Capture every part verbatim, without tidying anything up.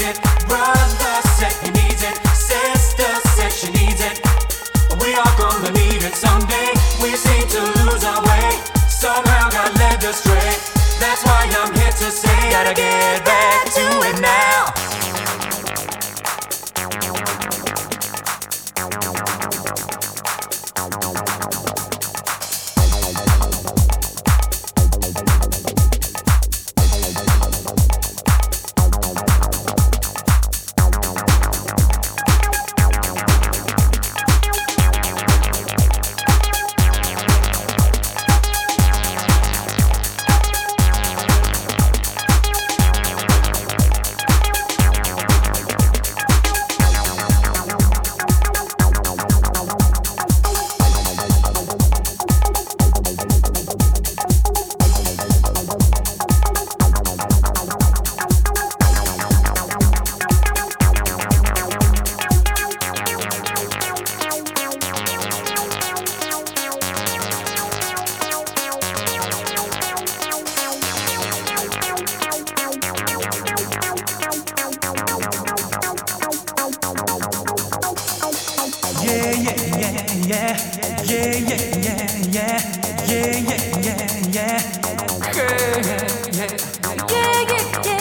need it. Brother said he needs it. Sister said she needs it. We all gonna need it someday. We seem to lose our way. Somehow got led astray. That's why I'm here to say, gotta get back to it now. Yeah, yeah, yeah, yeah, yeah, yeah, yeah, yeah, yeah, yeah, yeah, yeah, yeah.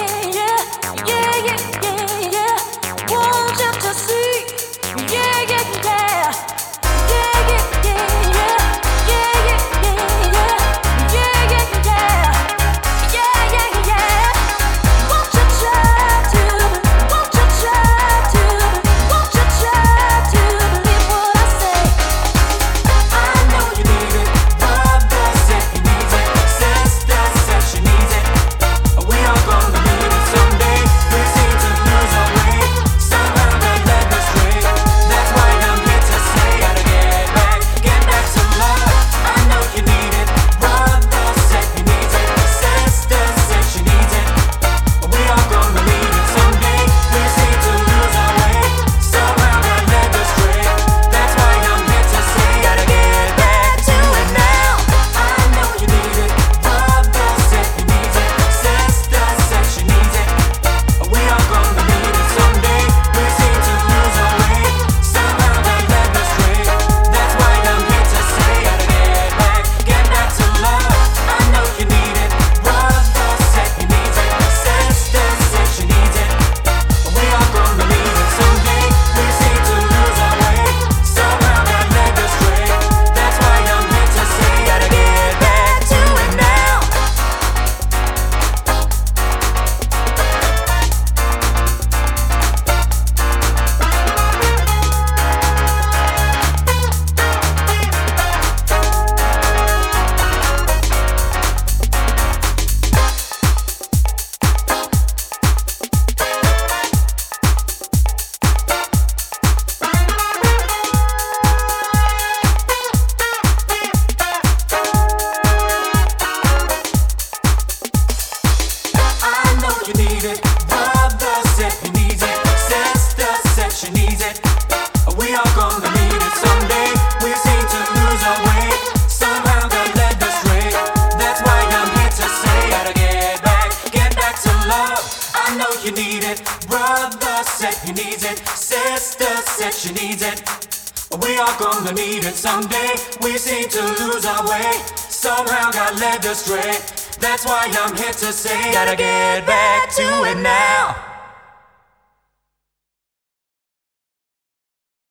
You need it. Brother said he needs it. Sister said she needs it. We all gonna need it someday. We seem to lose our way. Somehow got led astray. That's why I'm here to say, gotta get back to it now.